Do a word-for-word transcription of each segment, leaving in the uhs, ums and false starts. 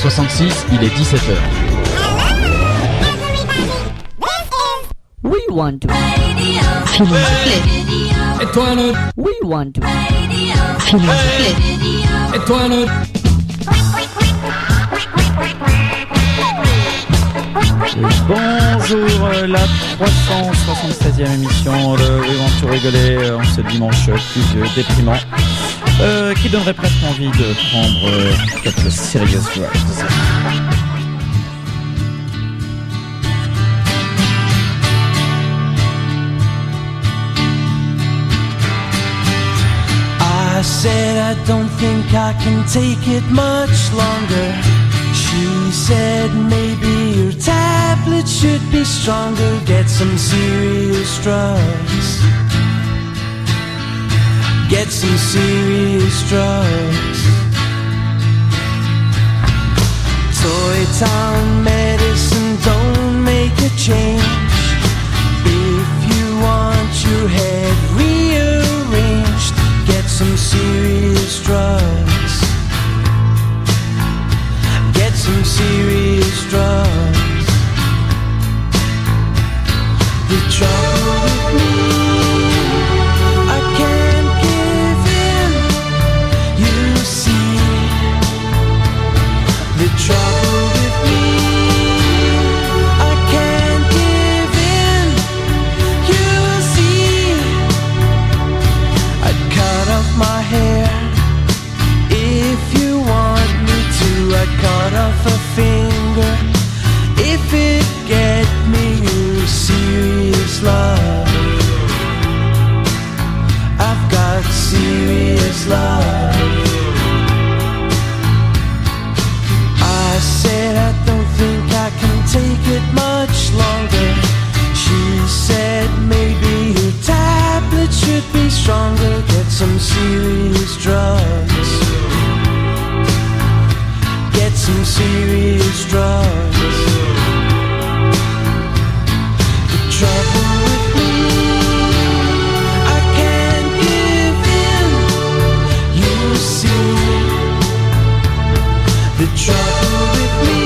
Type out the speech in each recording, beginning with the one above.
soixante-six, il est dix-sept heures. We want to feel the play. Étoile. We want to feel the play. Étoile. Bonjour, euh, la trois cent soixante-seizième émission de We Want to rigoler euh, en ce dimanche pluvieux, déprimant, euh, qui donnerait presque envie de prendre euh, quelques serious drugs. I said I don't think I can take it much longer. She said maybe your tablet should be stronger. Get some serious drugs. Get some serious drugs. Toy Town medicine don't make a change. If you want your head rearranged, get some serious drugs. Get some serious drugs. The trouble with me, I can't give in. You see, the trouble with me, I can't give in. You see, I'd cut off my hair if you want me to. I'd cut off a finger if it get me your serious love. I've got serious love. I said I don't think I can take it much longer. She said maybe your tablet should be stronger. Get some serious drugs. Get some serious drugs. The trouble with me, I can't give in. You see, the trouble with me,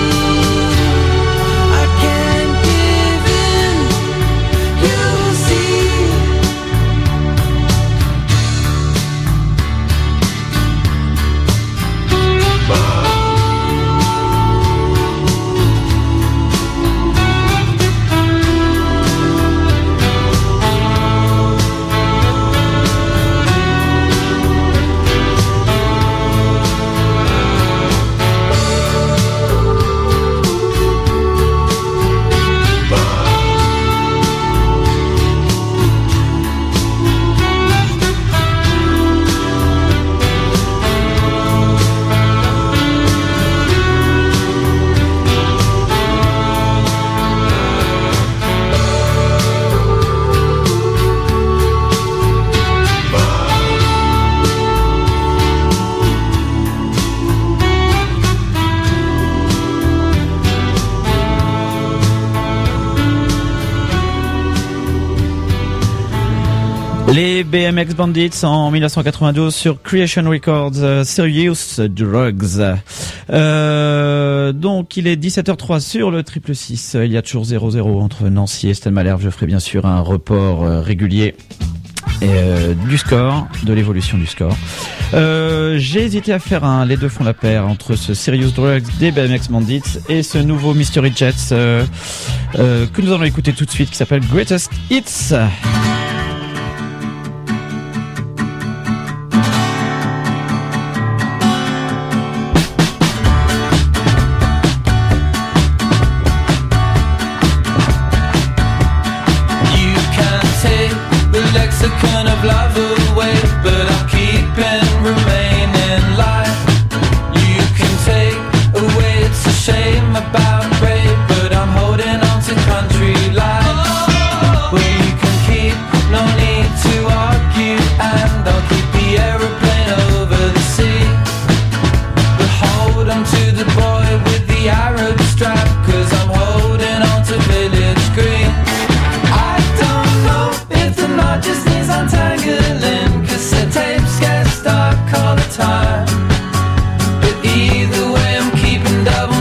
I can't give in. You see. Les B M X Bandits en dix-neuf cent quatre-vingt-douze sur Creation Records, uh, Serious Drugs. Euh, donc il est dix-sept heures zéro trois sur le triple six. Il y a toujours zéro zéro entre Nancy et Stade Malherbe. Je ferai bien sûr un report euh, régulier euh, du score, de l'évolution du score. Euh, j'ai hésité à faire un, les deux font la paire entre ce Serious Drugs des B M X Bandits et ce nouveau Mystery Jets euh, euh, que nous allons écouter tout de suite, qui s'appelle Greatest Hits. Lexicon of love away, but I'll keep and remain in life. You can take away, it's a shame about brave, but I'm holding on to country life. Well, you can keep, no need to argue, and I'll keep the aeroplane over the sea. But hold on to the boy with the Arab strap, cause I'm holding on to Village Green. I don't know if the knot just needs untangling, cassette tapes get stuck all the time. But either way I'm keeping double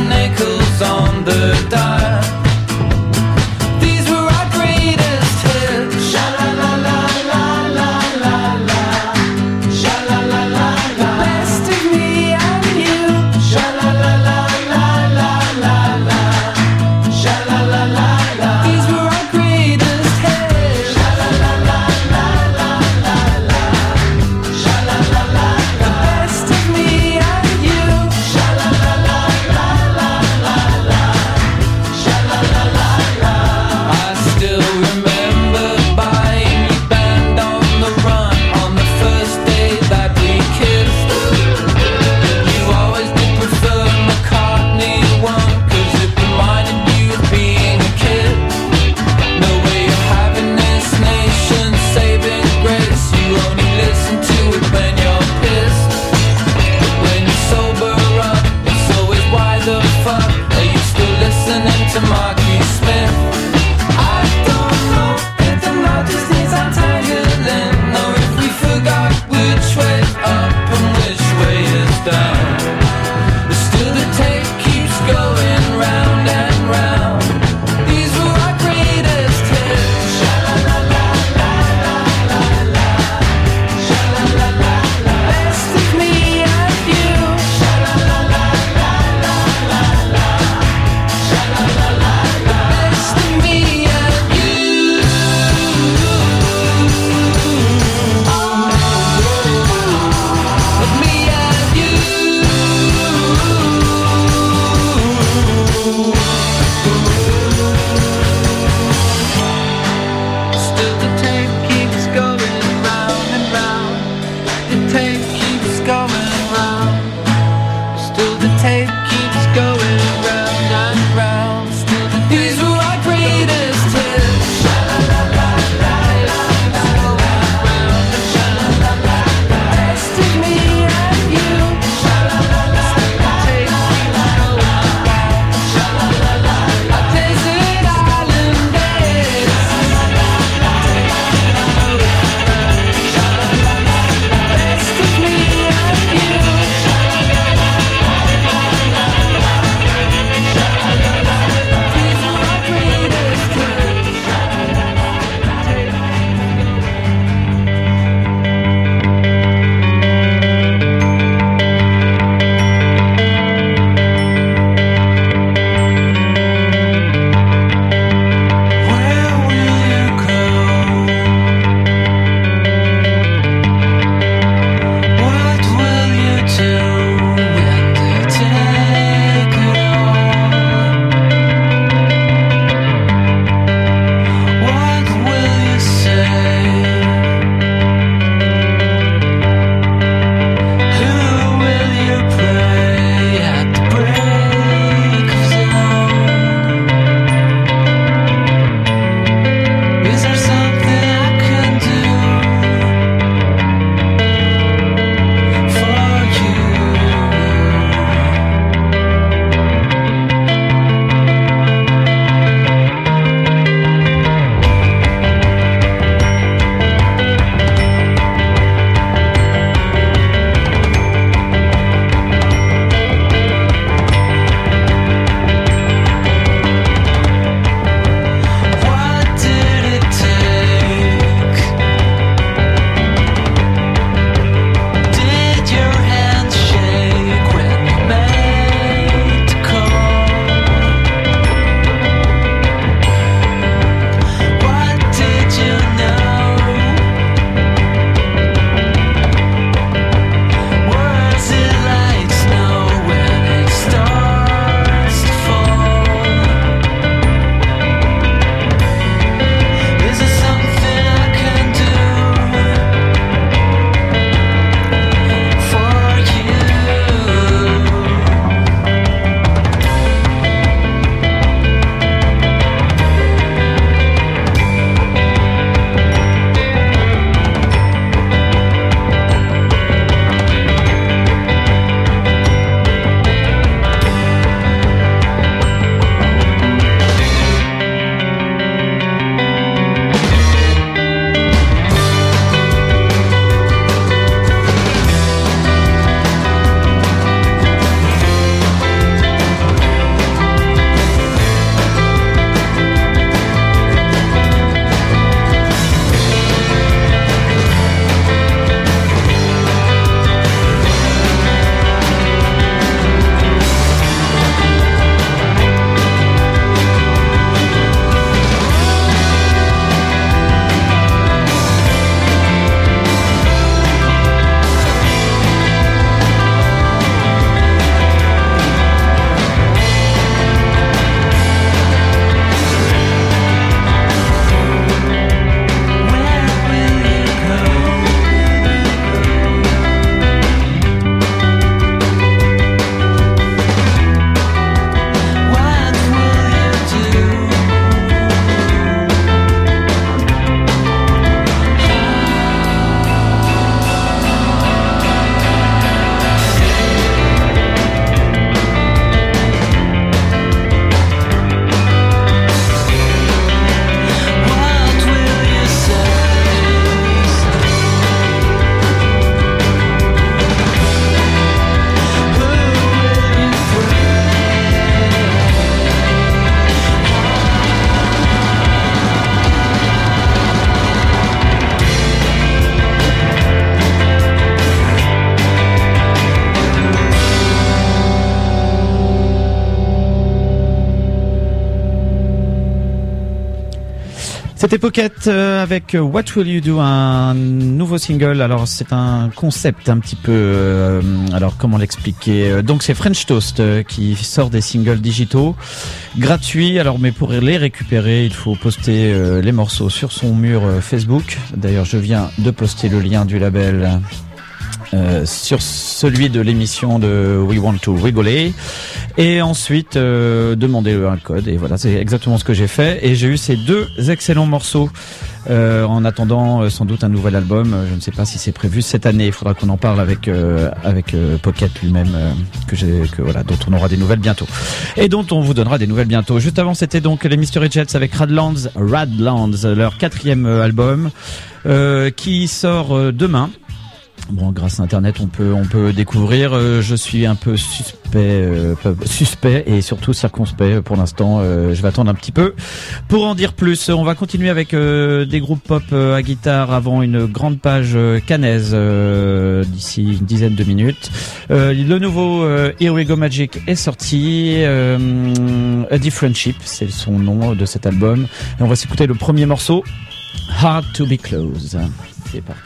C'était Pocket euh, avec What Will You Do, un nouveau single. Alors c'est un concept un petit peu. Euh, alors comment l'expliquer? Donc c'est French Toast euh, qui sort des singles digitaux gratuits. Alors mais pour les récupérer, il faut poster euh, les morceaux sur son mur euh, Facebook. D'ailleurs je viens de poster le lien du label. Euh, sur celui de l'émission de We Want to Rigoler, et ensuite euh, demander un code, et voilà, c'est exactement ce que j'ai fait, et j'ai eu ces deux excellents morceaux euh, en attendant euh, sans doute un nouvel album. Je ne sais pas si c'est prévu cette année, il faudra qu'on en parle avec euh, avec euh, Pocket lui-même, euh, que j'ai que voilà, dont on aura des nouvelles bientôt et dont on vous donnera des nouvelles bientôt. Juste avant, c'était donc les Mystery Jets avec Radlands, Radlands, leur quatrième album euh, qui sort euh, demain. Bon, grâce à Internet, on peut on peut découvrir. Euh, je suis un peu suspect, euh, suspect et surtout circonspect pour l'instant. Euh, je vais attendre un petit peu pour en dire plus. On va continuer avec euh, des groupes pop euh, à guitare avant une grande page euh, cannaise euh, d'ici une dizaine de minutes. Euh, le nouveau euh, Here We Go Magic est sorti. Euh, A Different Ship, c'est son nom de cet album. Et on va s'écouter le premier morceau, Hard to Be Close. C'est parti.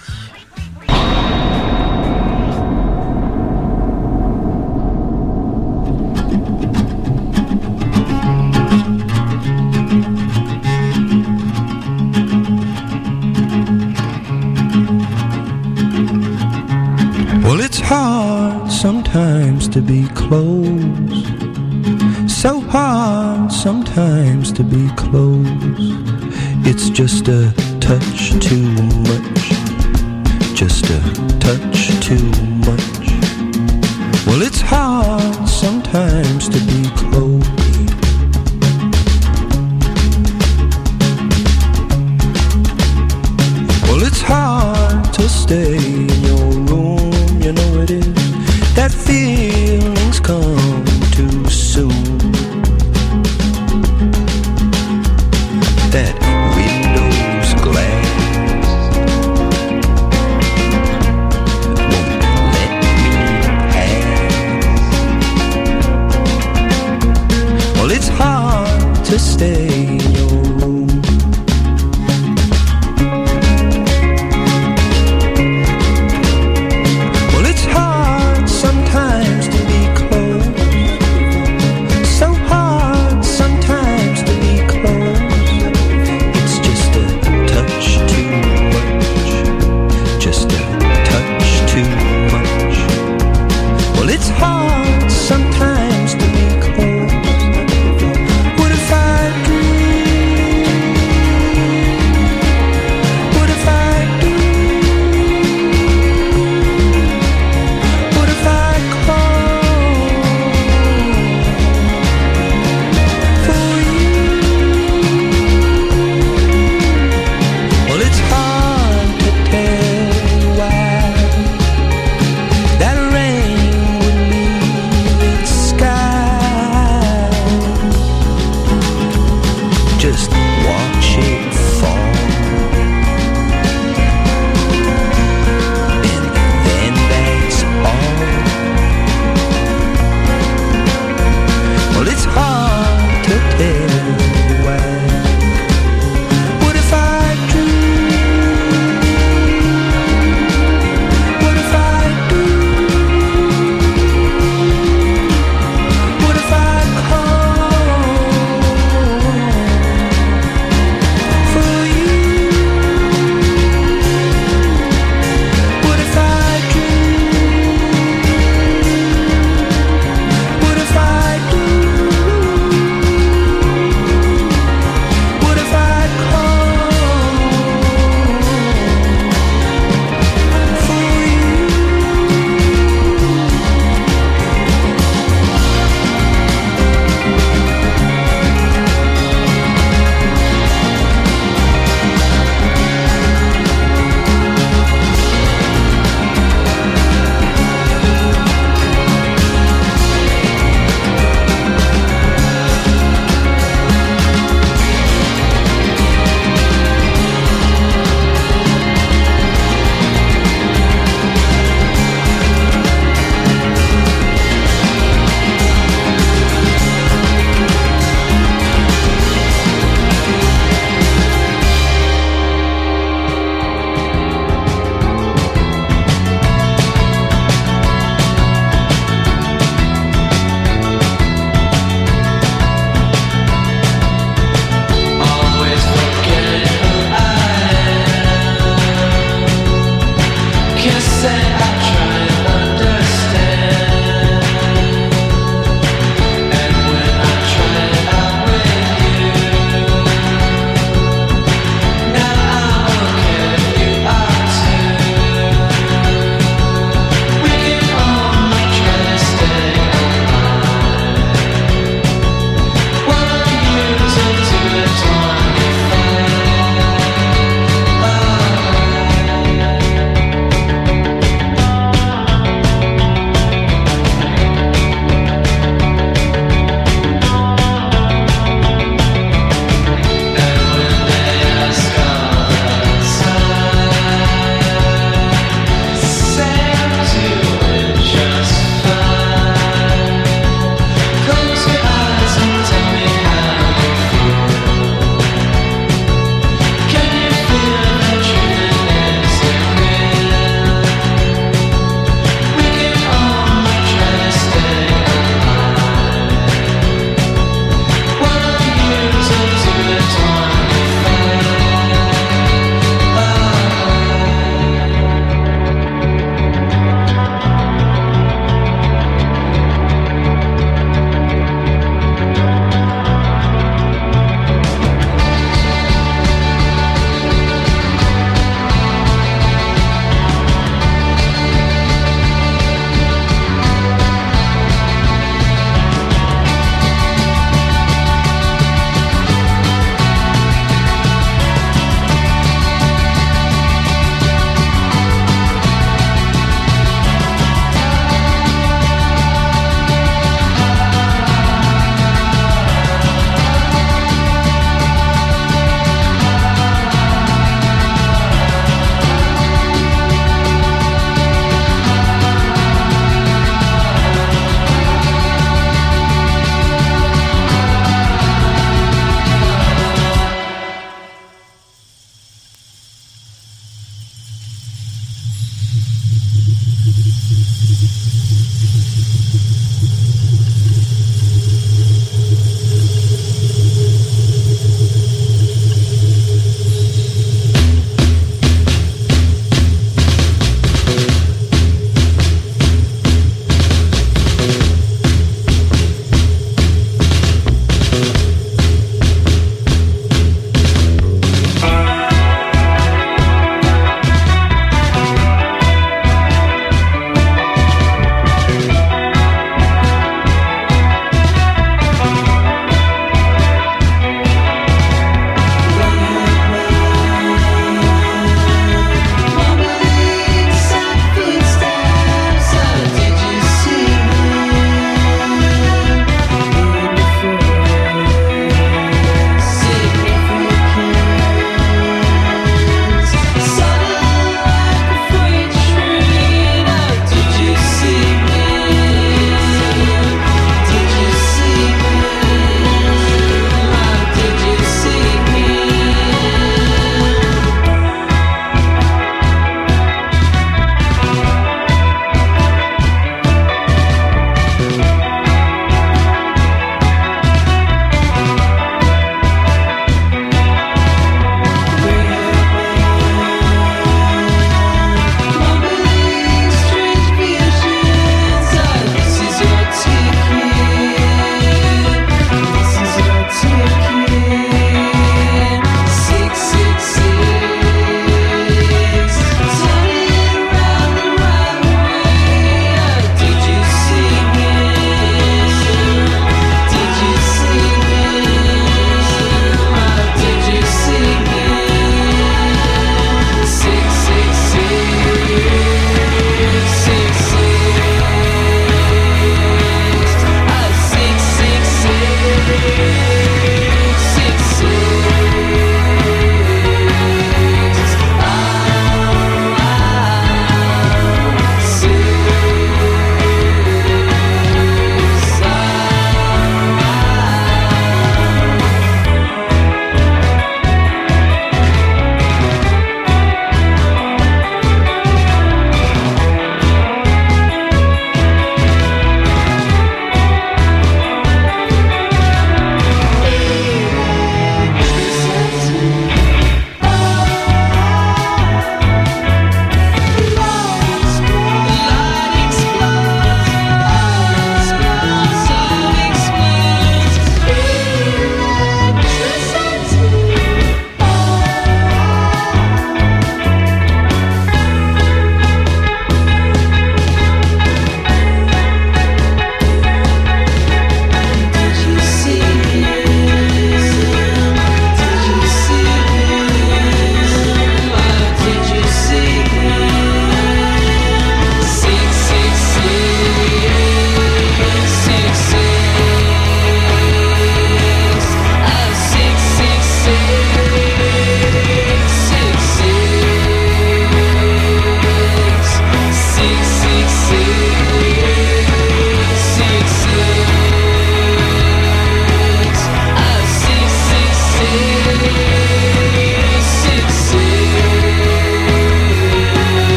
Well, it's hard sometimes to be close, so hard sometimes to be close. It's just a touch too much, just a touch too much. Well, it's hard sometimes to be close. Well, it's hard to stay in your room. You know it is. That feelings come too soon. That window's glass won't let me pass.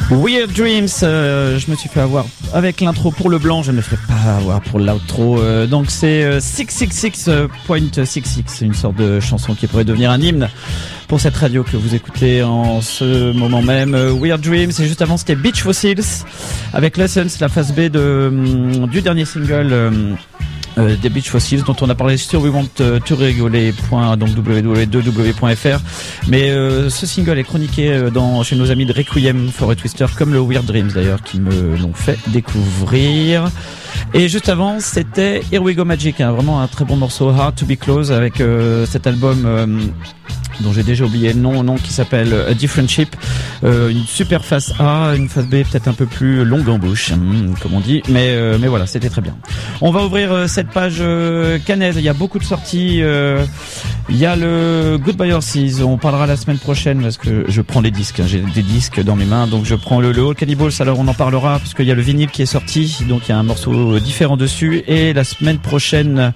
Weird Dreams, euh, je me suis fait avoir avec l'intro pour le blanc, je ne me ferai pas avoir pour l'outro. Euh, donc c'est euh, six cent soixante-six point soixante-six, une sorte de chanson qui pourrait devenir un hymne pour cette radio que vous écoutez en ce moment même. Euh, Weird Dreams, et juste avant c'était Beach Fossils avec Lessons, la phase B de, du dernier single euh, Euh, des Beach Fossils dont on a parlé sur we want to rigoler donc w w w point deux w point f r, mais euh, ce single est chroniqué euh, dans, chez nos amis de Requiem for a Twister, comme le Weird Dreams d'ailleurs, qui me l'ont fait découvrir. Et juste avant c'était Here We Go Magic, hein, vraiment un très bon morceau, Hard to Be Close, avec euh, cet album euh, dont j'ai déjà oublié le nom, nom qui s'appelle A Different Ship, euh, une super face A, une face B peut-être un peu plus longue en bouche, hum, comme on dit, mais euh, mais voilà, c'était très bien. On va ouvrir euh, cette page euh, canaise, il y a beaucoup de sorties, euh, il y a le Goodbye Horses, on parlera la semaine prochaine parce que je prends les disques, hein, j'ai des disques dans mes mains, donc je prends le, le All Cannibals, alors on en parlera parce qu'il y a le vinyle qui est sorti, donc il y a un morceau différent dessus, et la semaine prochaine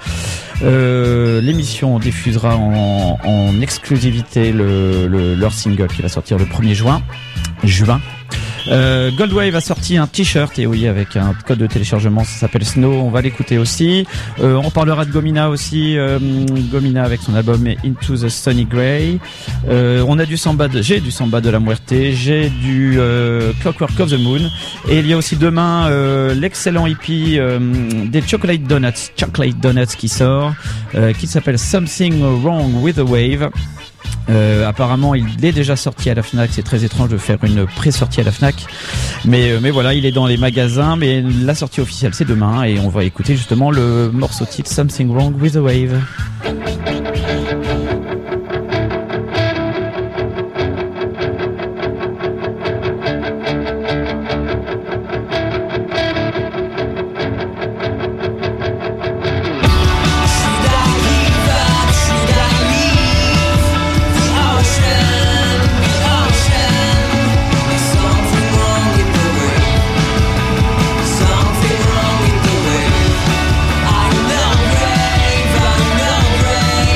euh, l'émission diffusera en, en exclusivité le, le, leur single qui va sortir le premier juin. Juin. Euh, Goldwave a sorti un t-shirt, et oui, avec un code de téléchargement, ça s'appelle Snow, on va l'écouter aussi. Euh, on parlera de Gomina aussi, euh, Gomina avec son album Into the Sunny Grey. Euh, on a du samba, de, j'ai du samba de la Muerte, j'ai du euh, Clockwork of the Moon, et il y a aussi demain euh, l'excellent hippie euh, des Chocolate Donuts, Chocolate Donuts qui sort, euh, qui s'appelle Something Wrong with the Wave. Euh, apparemment il est déjà sorti à la Fnac, c'est très étrange de faire une pré-sortie à la Fnac, mais, euh, mais voilà, il est dans les magasins, mais la sortie officielle c'est demain, et on va écouter justement le morceau titre Something Wrong with the Wave. Something wrong with the way. I'm not brave, I'm not brave.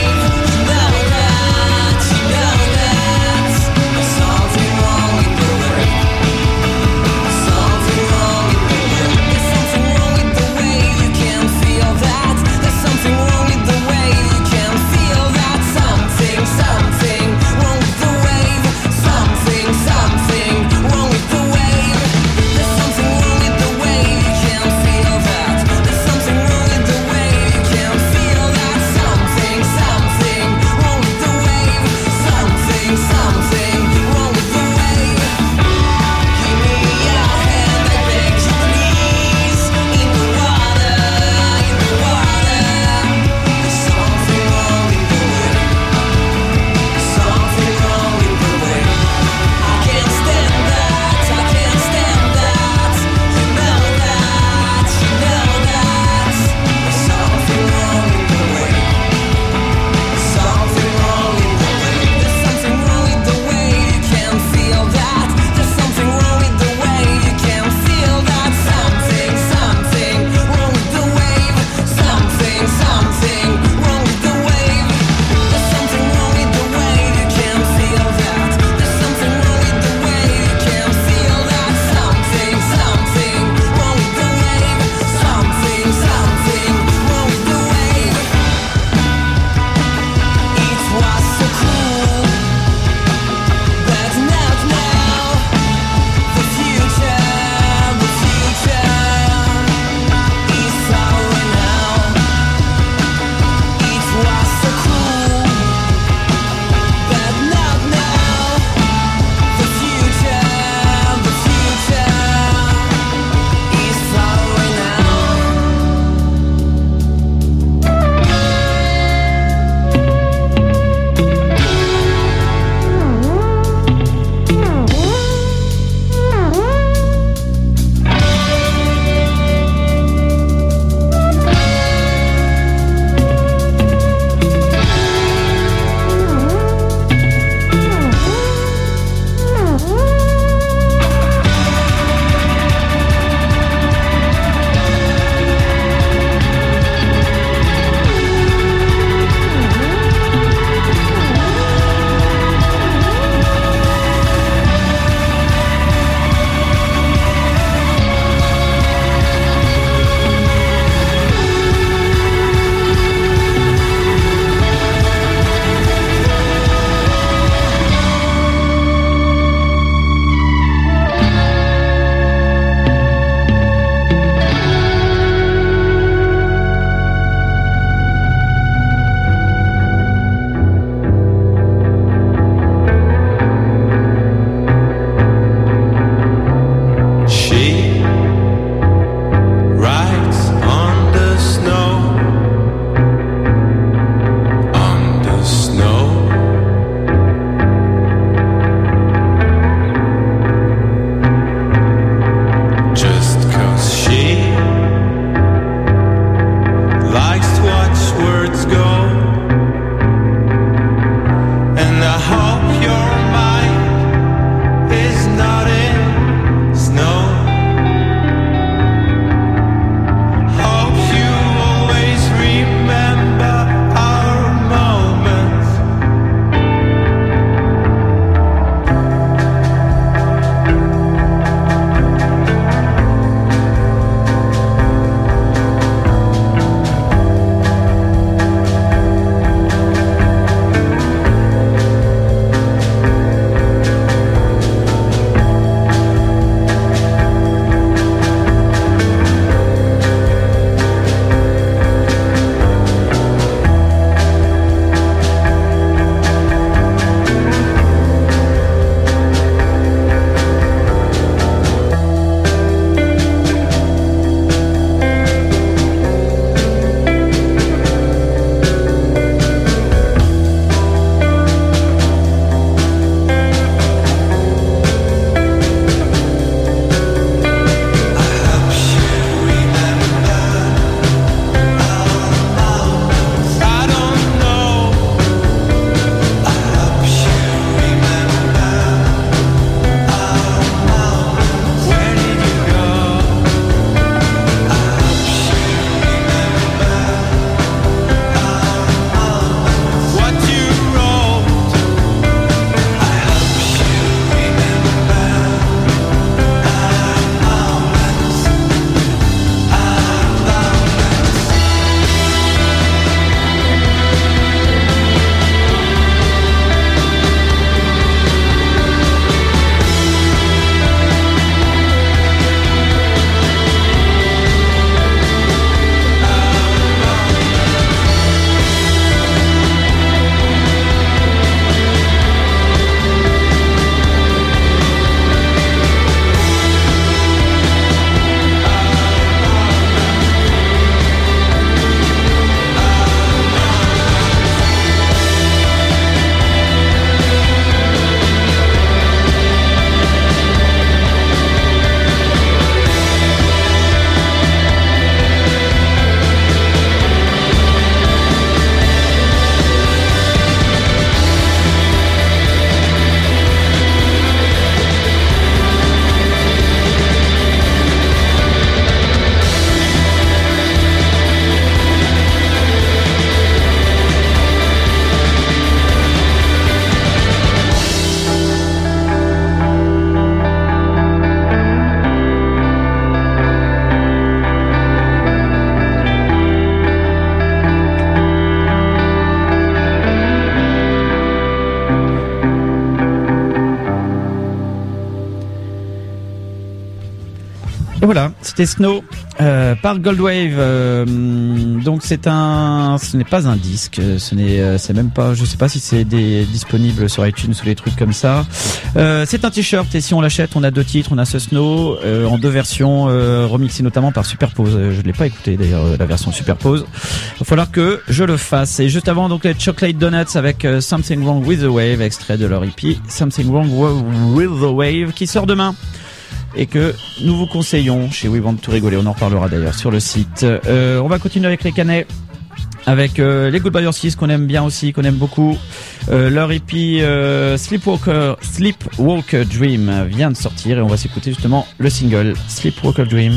Et voilà, c'était Snow euh, par Goldwave. Euh, donc c'est un, ce n'est pas un disque, ce n'est, euh, c'est même pas, je sais pas si c'est des, disponible sur iTunes ou des trucs comme ça. Euh, c'est un t-shirt et si on l'achète, on a deux titres, on a ce Snow euh, en deux versions, euh, remixées notamment par Superpose. Euh, je l'ai pas écouté d'ailleurs la version Superpose. Il va falloir que je le fasse. Et juste avant donc les Chocolate Donuts avec euh, Something Wrong with the Wave, extrait de leur E P Something Wrong with the Wave qui sort demain. Et que nous vous conseillons chez We Want to Rigoler. On en reparlera d'ailleurs sur le site. Euh, on va continuer avec les Canets, avec euh, les Goodbye Horses qu'on aime bien aussi, qu'on aime beaucoup. Euh, leur E P euh, Sleepwalker, Sleepwalker Dream vient de sortir et on va s'écouter justement le single Sleepwalker Dream.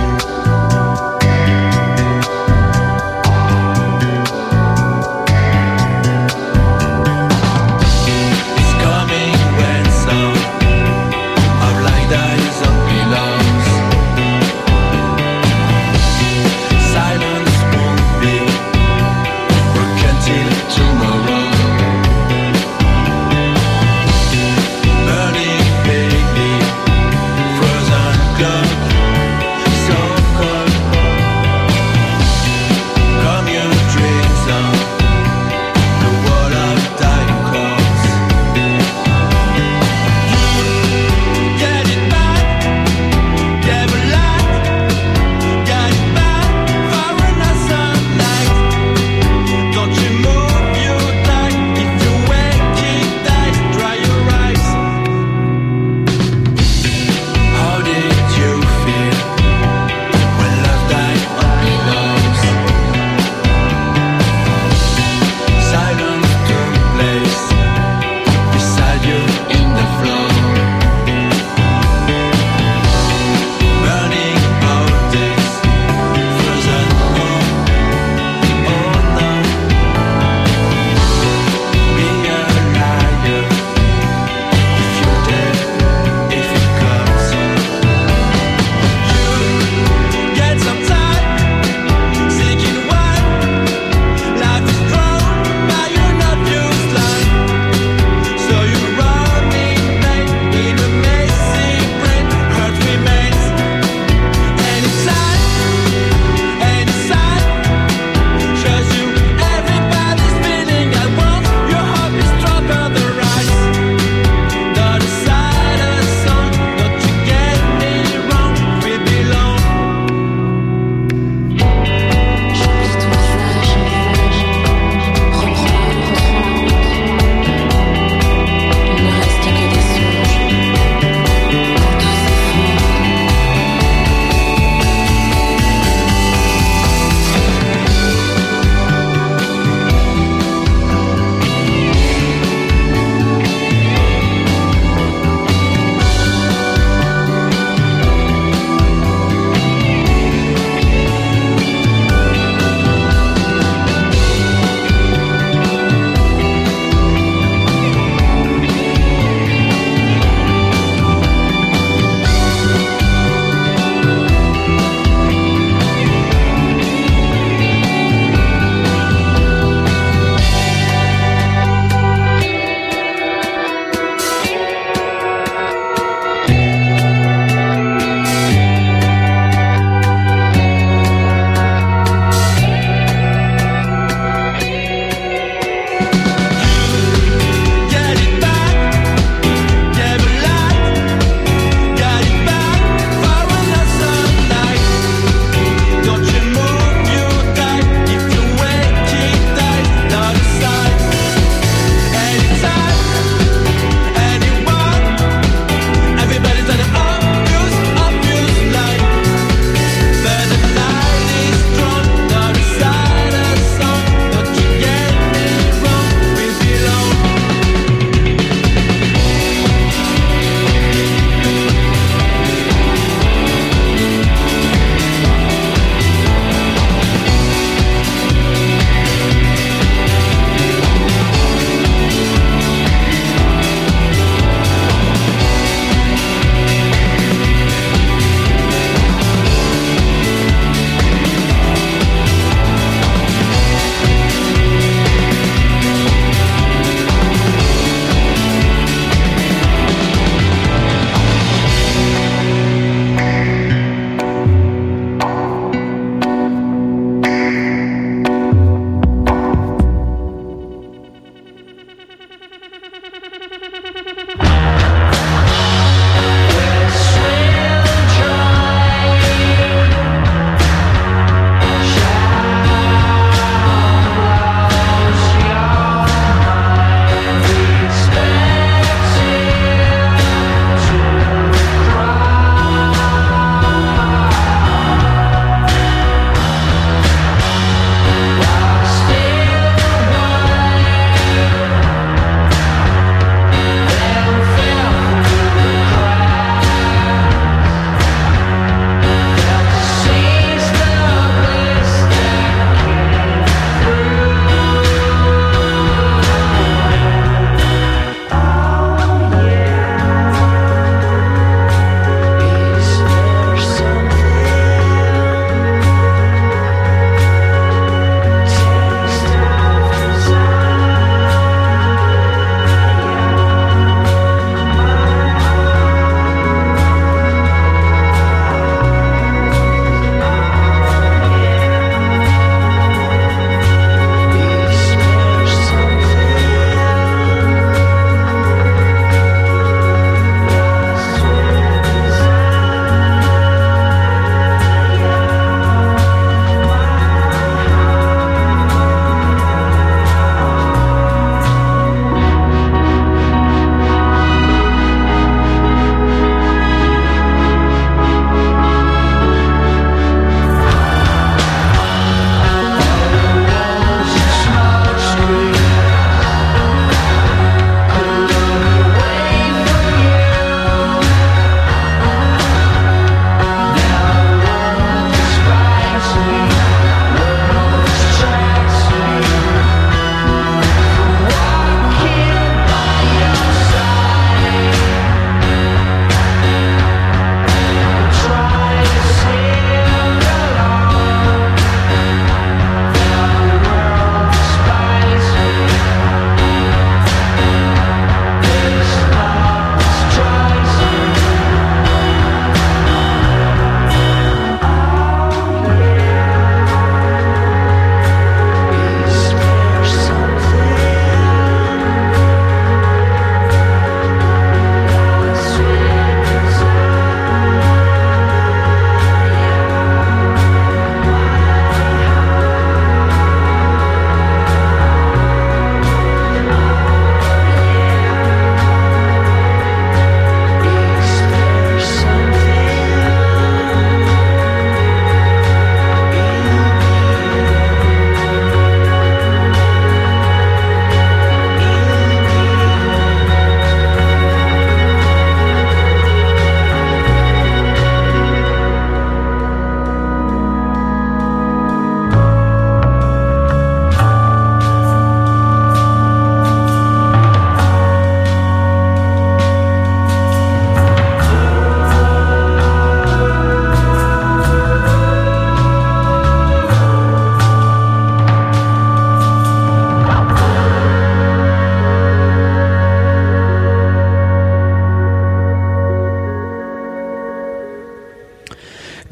Sleepwalker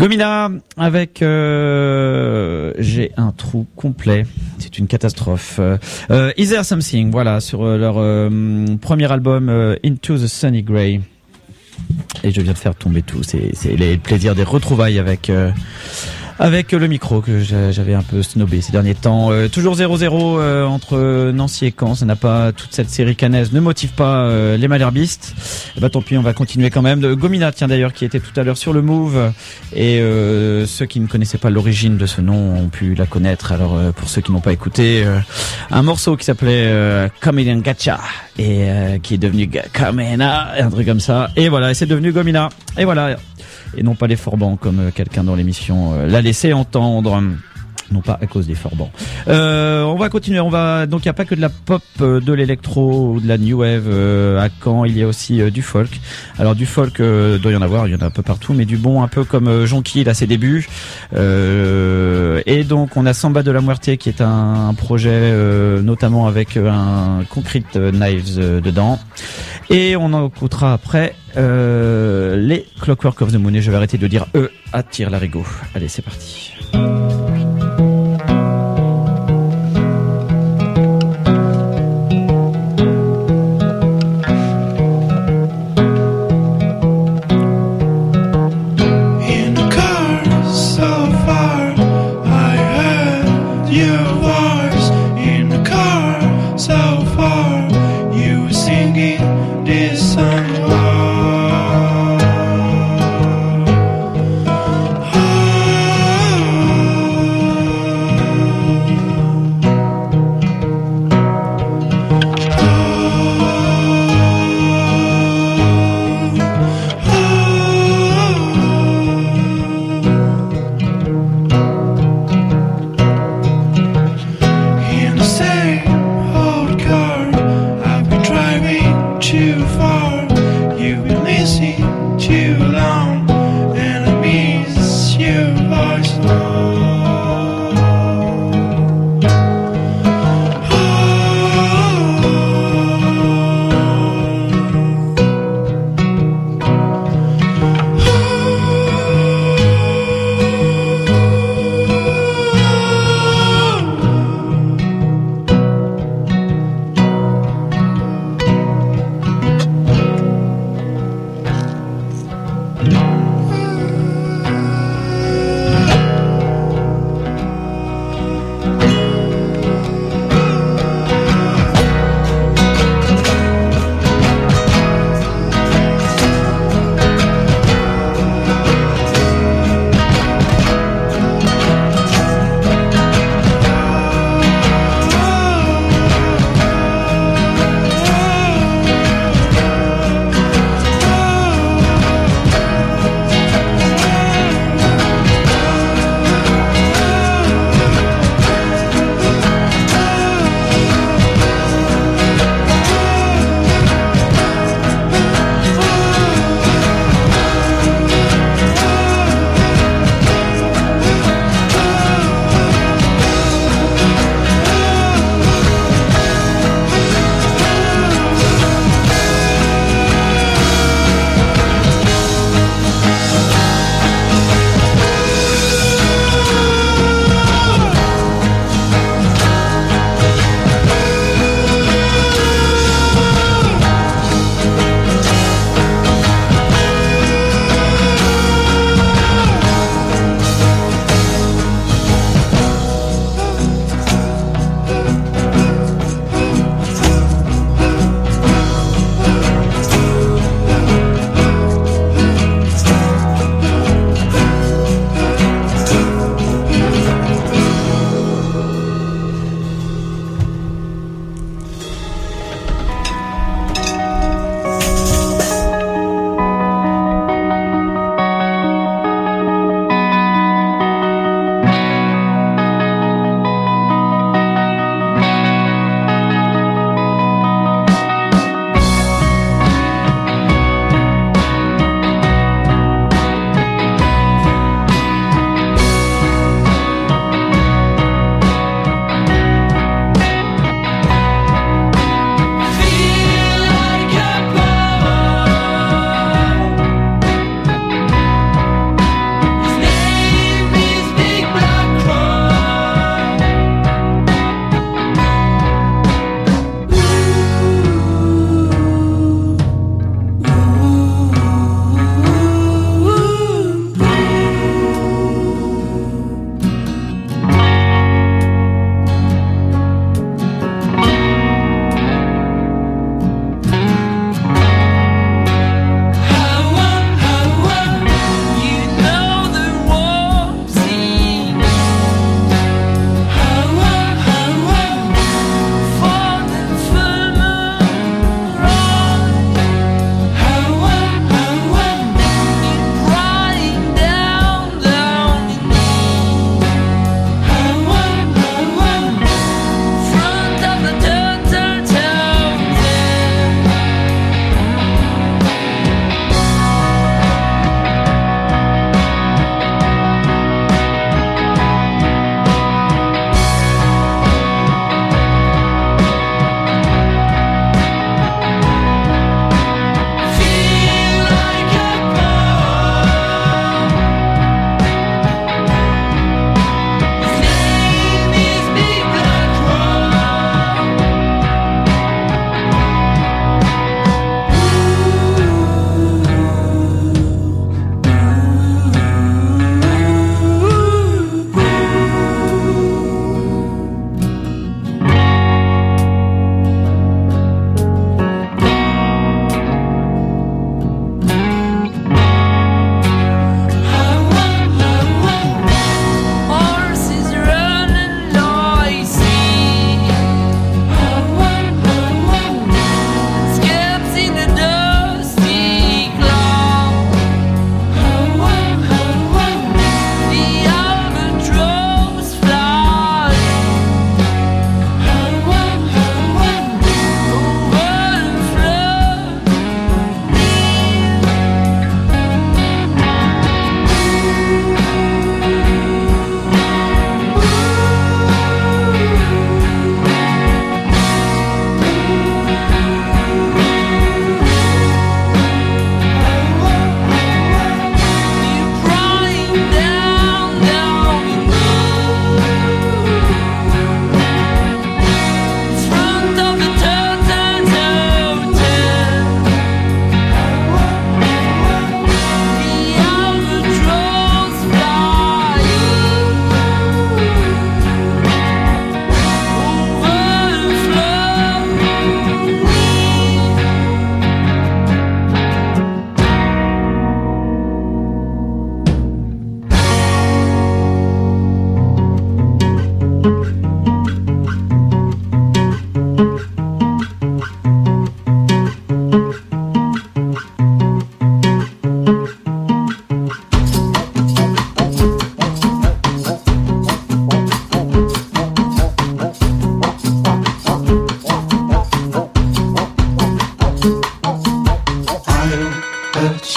Gomina avec euh, j'ai un trou complet, c'est une catastrophe. Euh, Is There Something, voilà, sur euh, leur euh, premier album euh, Into the Sunny Grey. Et je viens de faire tomber tout, c'est c'est les plaisirs des retrouvailles avec euh, avec le micro que j'avais un peu snobé ces derniers temps. Euh, toujours zéro zéro euh, entre Nancy et Caen, ça n'a pas, toute cette série cannaise ne motive pas euh, les Malherbistes. Et bah tant pis, on va continuer quand même. De Gomina, tiens d'ailleurs, qui était tout à l'heure sur le Move, et euh, ceux qui ne connaissaient pas l'origine de ce nom ont pu la connaître. Alors euh, pour ceux qui n'ont pas écouté, euh, un morceau qui s'appelait euh, Comedian Gacha et euh, qui est devenu Kamena, un truc comme ça. Et voilà, et c'est devenu Gomina. Et voilà. Et non pas les Forbans comme euh, quelqu'un dans l'émission euh, l'a laissé entendre. Non pas à cause des Forbans. Euh, on va continuer. On va donc il y a pas que de la pop, euh, de l'électro ou de la new wave euh, à Caen. Il y a aussi euh, du folk. Alors du folk euh, doit y en avoir. Il y en a un peu partout, mais du bon, un peu comme euh, Jonquille il a ses débuts. Euh, et donc on a Samba de la Muerte qui est un, un projet euh, notamment avec euh, un Concrete Knives euh, dedans. Et on en écoutera après euh, les Clockwork of the Moon. Et je vais arrêter de dire eux à Tire Larigot. Allez, c'est parti. Oh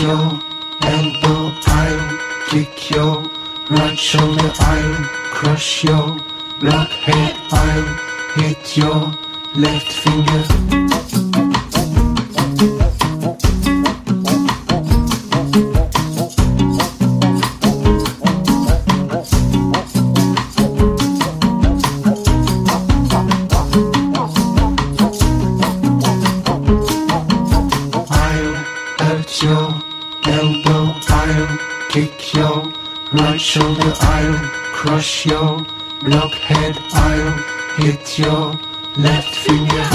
your elbow, I'll kick your right shoulder, I'll crush your blockhead, I'll hit your left finger. Right shoulder, I'll crush your blockhead, I'll hit your left finger.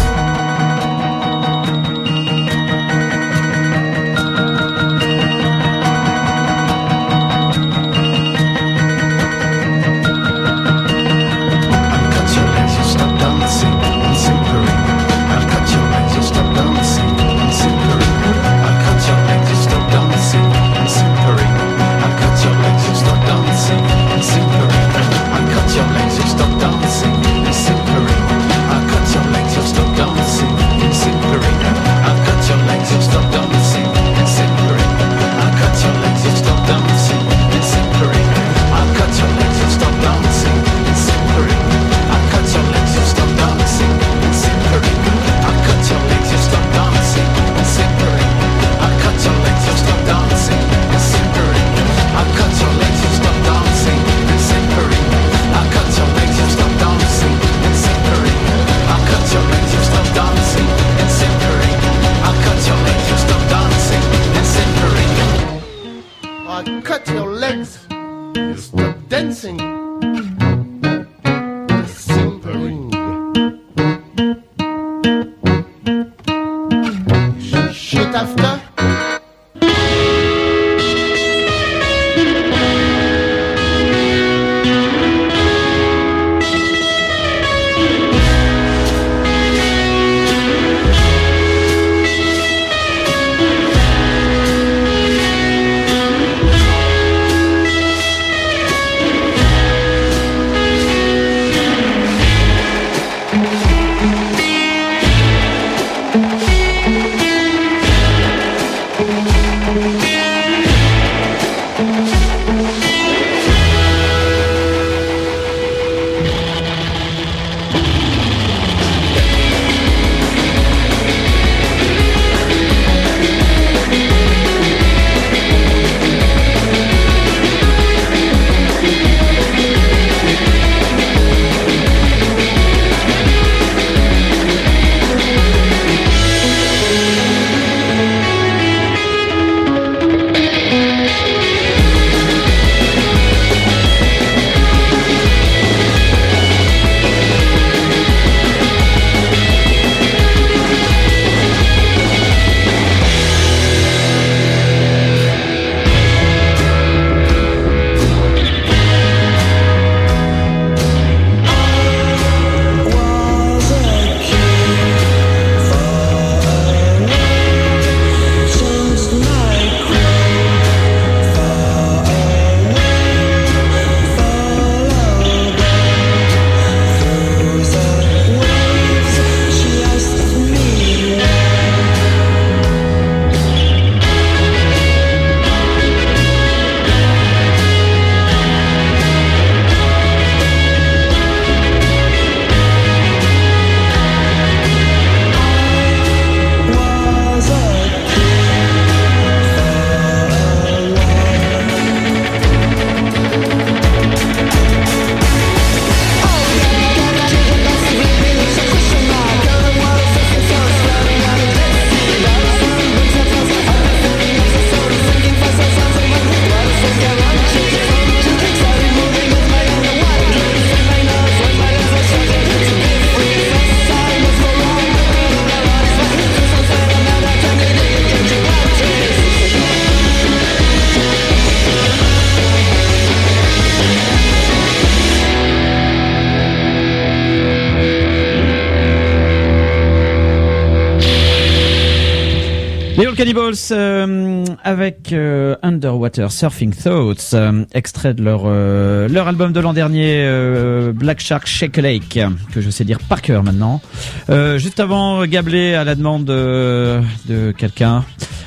Les All Cannibals euh, avec euh, Underwater Surfing Thoughts, euh, extrait de leur euh, leur album de l'an dernier, euh, Black Shark Shake a Lake, que je sais dire par cœur maintenant. Euh, juste avant, Gablé à la demande de, de quelqu'un.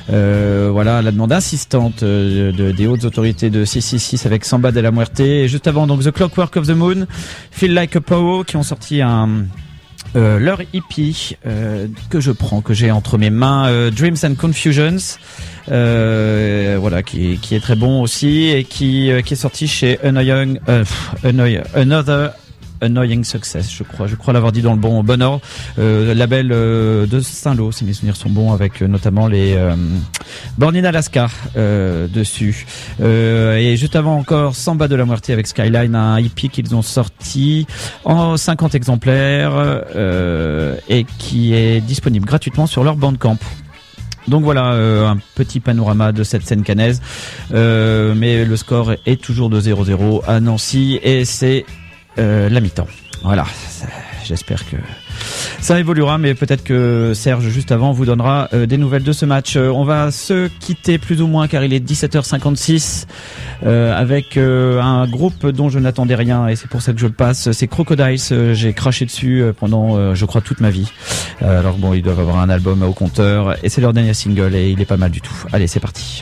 Euh, voilà, la demande insistante euh, de, des hautes autorités de six cent soixante-six avec Samba de la Muerte. Et juste avant, donc The Clockwork of the Moon, Feel Like a Power, qui ont sorti un euh, leur E P euh, que je prends, que j'ai entre mes mains, euh, Dreams and Confusions. Euh, voilà, qui, qui est très bon aussi et qui, euh, qui est sorti chez Annoying, euh, Annoy, Another Annoying Success, je crois, je crois l'avoir dit dans le bon bon ordre. Euh, label euh, de Saint-Lô, si mes souvenirs sont bons, avec euh, notamment les euh, Born in Alaska euh, dessus. Euh, et juste avant encore, Samba de la Muerte avec Skyline, un E P qu'ils ont sorti en cinquante exemplaires euh, et qui est disponible gratuitement sur leur Bandcamp. Donc voilà, euh, un petit panorama de cette scène cannaise, euh, mais le score est toujours de zéro zéro à Nancy et c'est Euh, la mi-temps. Voilà, j'espère que ça évoluera, mais peut-être que Serge juste avant vous donnera euh, des nouvelles de ce match. Euh, on va se quitter plus ou moins car il est dix-sept heures cinquante-six euh, avec euh, un groupe dont je n'attendais rien et c'est pour ça que je le passe. C'est Crocodiles. Euh, j'ai craché dessus euh, pendant euh, je crois toute ma vie. Euh, alors bon, ils doivent avoir un album au compteur et c'est leur dernier single et il est pas mal du tout. Allez, c'est parti.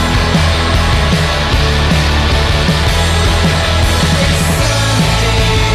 Sunday.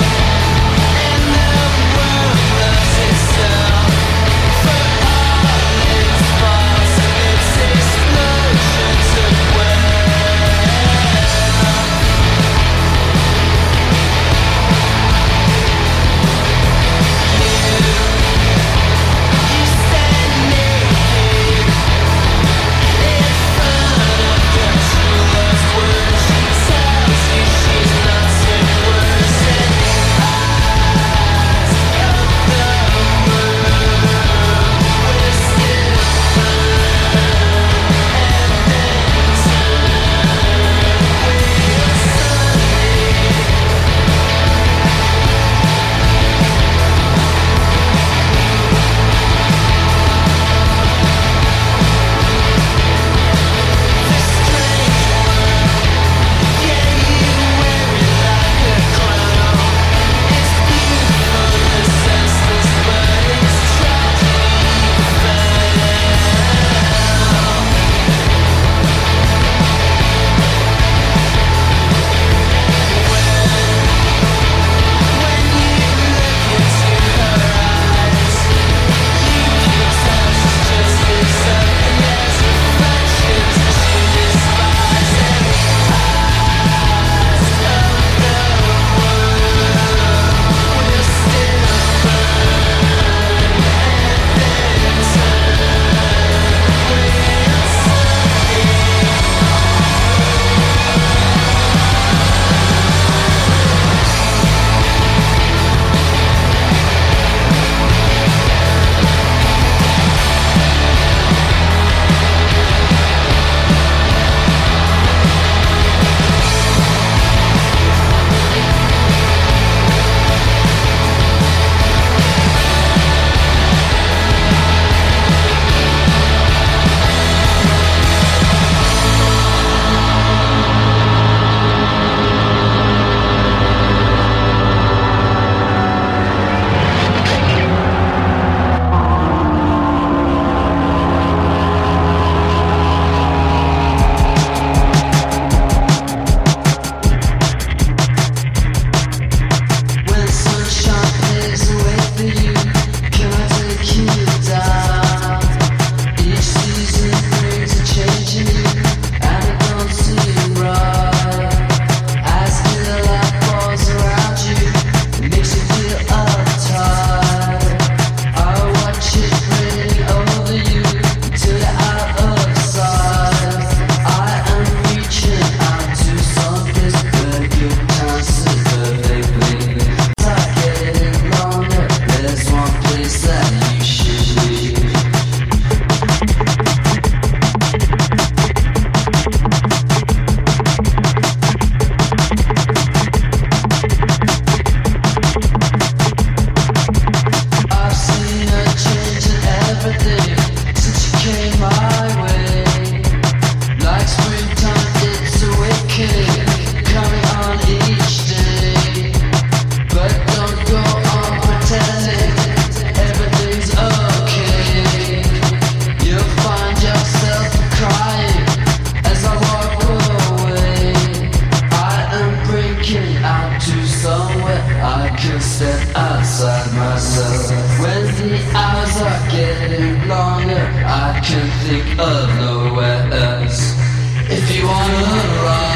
think otherwise. If you wanna ride.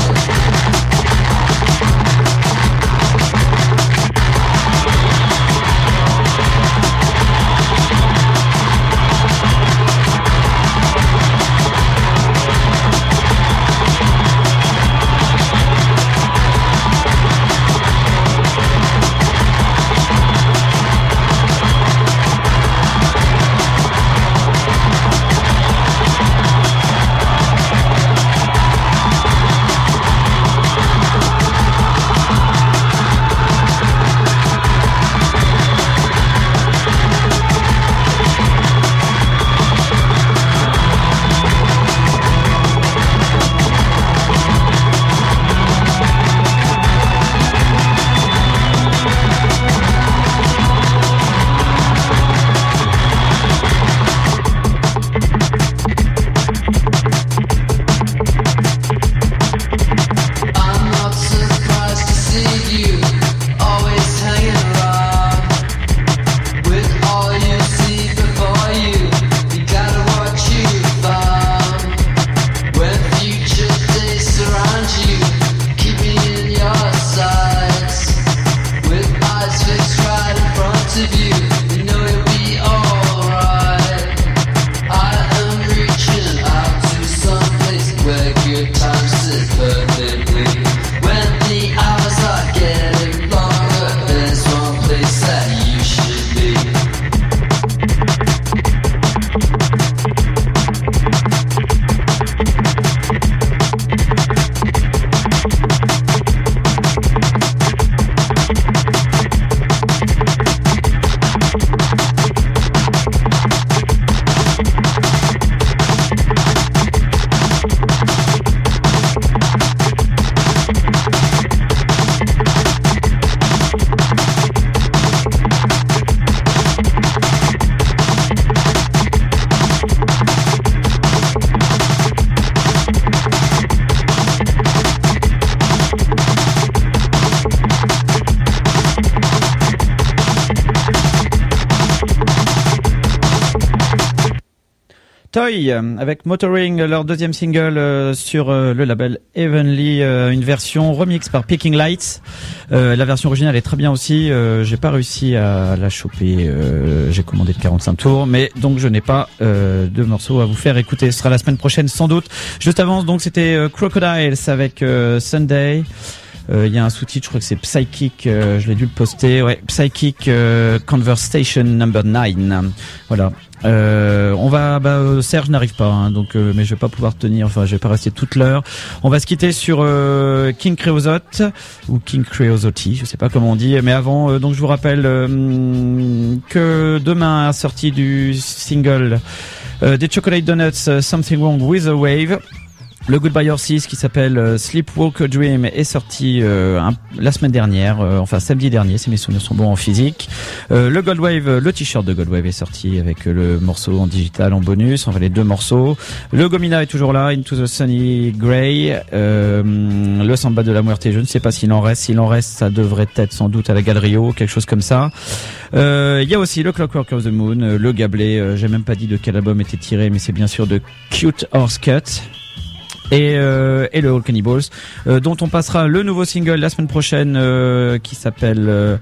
Toy avec Motoring, leur deuxième single euh, sur euh, le label Heavenly, euh, une version remix par Picking Lights. Euh, la version originale est très bien aussi. Euh, j'ai pas réussi à la choper. Euh, j'ai commandé de quarante-cinq tours, mais donc je n'ai pas euh, de morceaux à vous faire écouter. Ce sera la semaine prochaine sans doute. Juste avant, donc c'était euh, Crocodiles avec euh, Sunday. Il euh, y a un sous-titre, je crois que c'est Psychic, euh, je l'ai dû le poster, ouais, Psychic euh, Conversation Number nine. Voilà. Euh, on va, bah, euh, Serge n'arrive pas, hein, donc, euh, mais je vais pas pouvoir tenir, enfin, je vais pas rester toute l'heure. On va se quitter sur euh, King Creosote ou King Creosote, je sais pas comment on dit, mais avant, euh, donc je vous rappelle euh, que demain a sorti du single euh, des Chocolate Donuts, Something Wrong with a Wave. Le Goodbye Horses qui s'appelle euh, Sleepwalk Dream est sorti euh, un, la semaine dernière, euh, enfin samedi dernier, si mes souvenirs sont bons en physique. Euh, le Goldwave, le t-shirt de Goldwave est sorti avec euh, le morceau en digital en bonus, enfin les deux morceaux. Le Gomina est toujours là, Into the Sunny Grey. Euh, le Samba de la Muerte, je ne sais pas s'il en reste. S'il en reste, ça devrait être sans doute à la Galerie O, quelque chose comme ça. Il euh, y a aussi le Clockwork of the Moon, euh, le Gablé. Euh, j'ai même pas dit de quel album était tiré, mais c'est bien sûr de Cute Horse Cut. Et, euh, et le All Cannibals, euh, dont on passera le nouveau single la semaine prochaine, euh, qui s'appelle euh,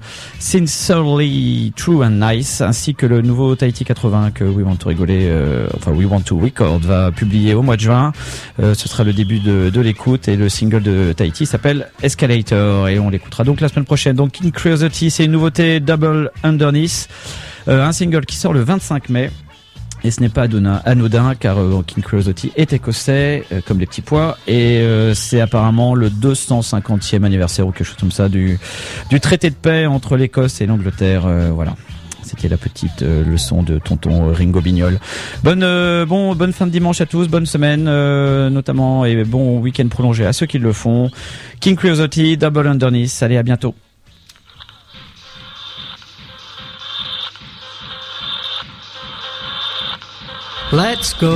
Sincerely True and Nice, ainsi que le nouveau Tahiti quatre-vingts que We Want to Rigoler, euh, enfin We Want to Record va publier au mois de juin. Euh, ce sera le début de, de l'écoute, et le single de Tahiti s'appelle Escalator, et on l'écoutera donc la semaine prochaine. Donc King Creosote, c'est une nouveauté Double Underneath, euh, un single qui sort le vingt-cinq mai. Et ce n'est pas anodin, car euh, King Creosote est écossais, euh, comme les petits pois, et euh, c'est apparemment le deux cent cinquantième anniversaire ou quelque chose comme ça du, du traité de paix entre l'Écosse et l'Angleterre. Euh, voilà. C'était la petite euh, leçon de tonton Ringo Bignol. Bonne, euh, bon, bonne fin de dimanche à tous, bonne semaine, euh, notamment, et bon week-end prolongé à ceux qui le font. King Creosote, Double Underneath, allez, à bientôt. Let's go.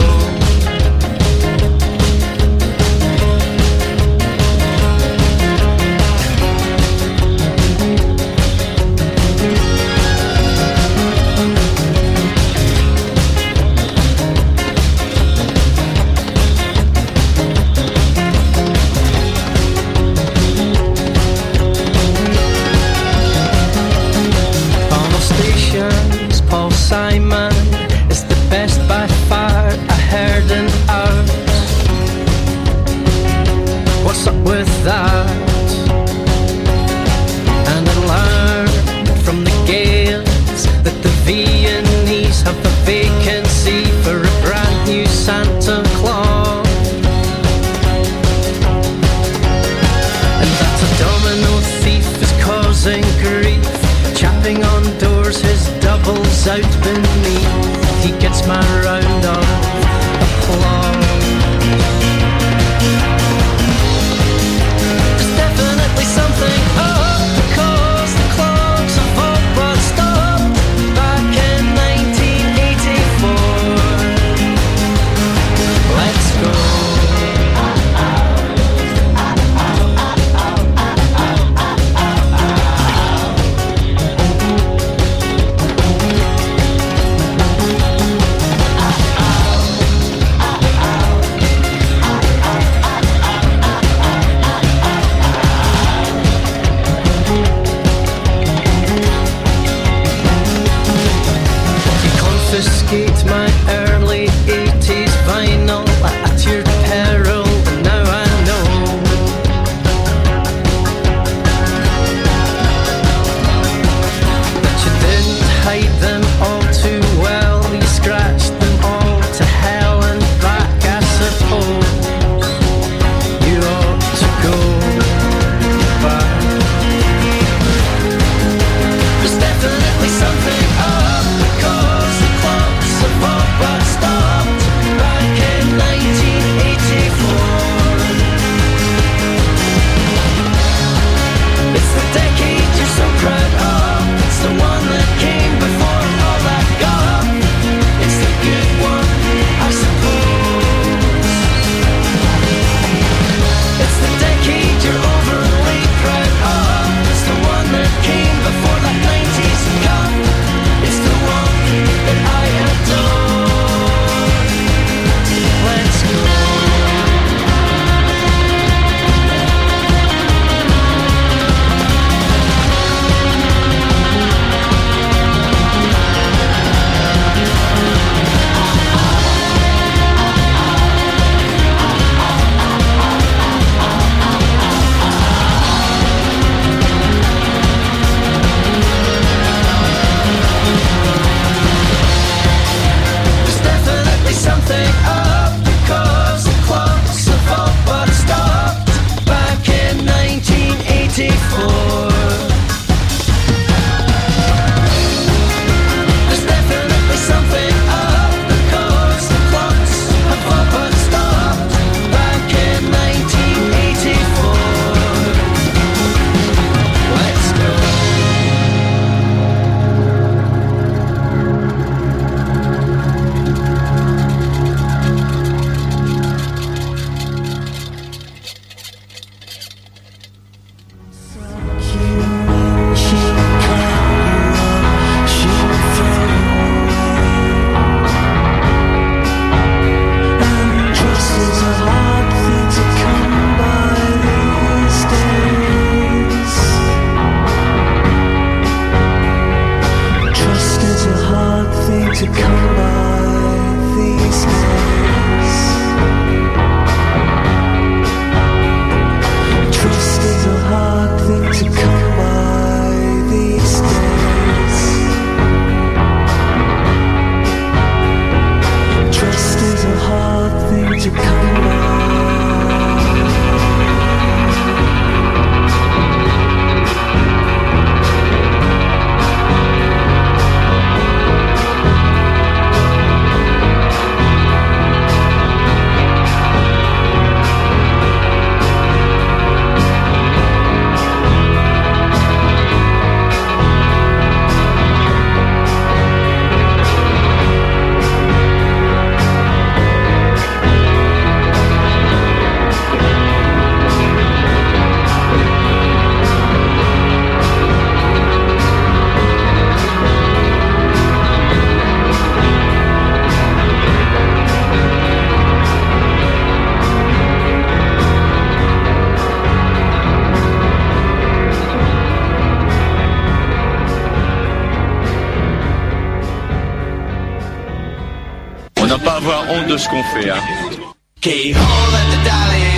honte de ce qu'on fait. Hein. Keyhole at the Dali